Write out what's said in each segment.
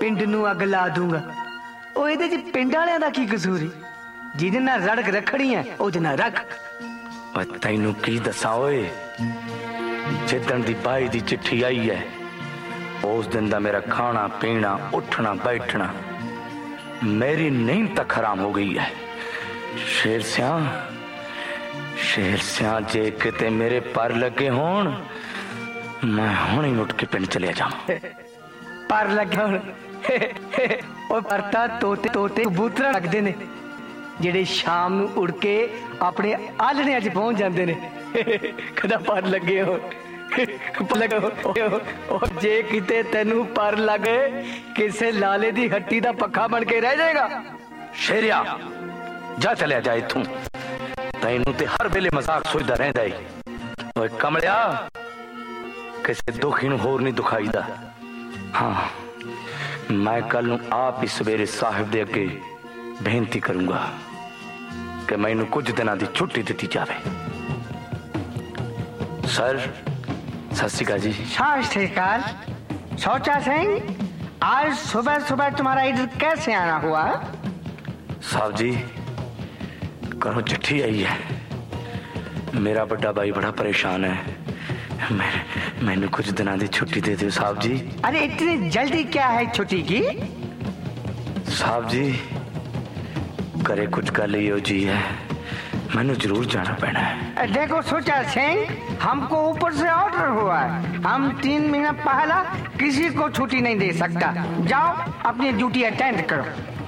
पिंड नूं अग ला दूंगा। ओ इहदे च पिंड वालियां दा की कसूर है? जिहदे नाल रड़क रखनी है ओहदे नाल रख। तैनू की दसा ओए, जिदन दी बाई दी चिट्ठी आई है उस दिन दा मेरा खाना पीना उठना बैठना मेरी नींद तक हराम हो गई है। शेर सिया जे किते मेरे पर लगे होण मैं हुण ही उठ के पिंड चलिया जावां। पर लगे होण ओ परता तोते तोते कबूतर लगदे ने ਜਿਹੜੇ शाम ਨੂੰ उड़ के अपने आलड़ियां च पहुंच जाते ने। कदा पर लगे हो जे किते तेनू पर लगे किसे लाले दी हट्टी दा पक्खा बन के रह जाएगा। शेरिया जा चलिया जा इथों, तैनू ते हर वेले मजाक सोचदा रहिंदा है। ओए कमलिया किसे दुखी नू होर नहीं दुखाईदा। हाँ मैं कल नू आप ही सवेरे साहिब दे अगे बेनती करूंगा कि मैनू कुछ दिनों की छुट्टी दी जाए। सर सत श्री अकाल जी। सत श्री अकाल। सोचा सिंह आज सुबह सुबह तुम्हारा इधर कैसे आना हुआ? साहब जी घरों चिट्ठी आई है, मेरा बड़ा भाई बड़ा परेशान है, मैनू कुछ दिनों की छुट्टी दे दो साहब जी। अरे इतनी जल्दी क्या है छुट्टी की? साहब जी करे कुछ गल ही जी है, मैनू जरूर जाना पैना है। देखो सोचा सिंह हमको ऊपर से ऑर्डर हुआ है, हम 3 महीना पहला किसी को छुट्टी नहीं दे सकता। जाओ अपनी ड्यूटी अटेंड करो।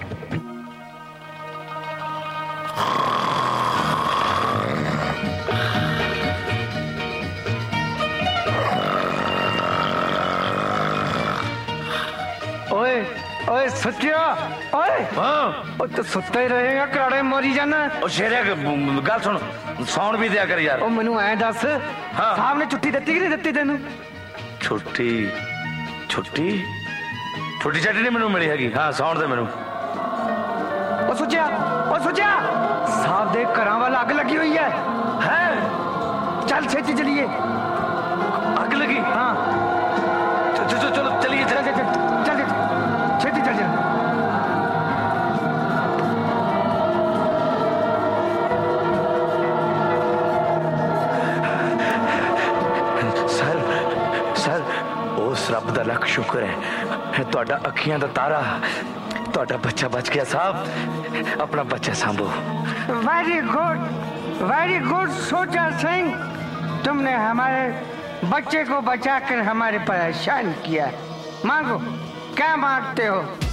ओए ओए सत्या ओए। हाँ ओ तो सुत्ता ही रहेगा, कराड़े मरी जाना। ओ शेरिया गल सुन, सौण भी दिया कर यार। ओ मैनू ऐ दस हाँ। साहब ने छुट्टी दित्ती कि नहीं दित्ती तेनू? छुट्टी छुट्टी छुट्टी छाटी नहीं मैनू मिली हैगी। हाँ सौण दे मैनू। ओ सोचा साहब दे घरां वाल अग लगी हुई है। चल छेती चलिए। अग लगी? हाँ चलो चलिए चल छेती चल। सर उस रब दा लख शुक्र है, तुहाडा अखियां दा तारा, तुहाडा बच्चा बच गया साहब। अपना बच्चा सांभो। वेरी गुड सोचा सिंह, तुमने हमारे बच्चे को बचाकर हमारे परेशान किया। मांगो क्या मांगते हो?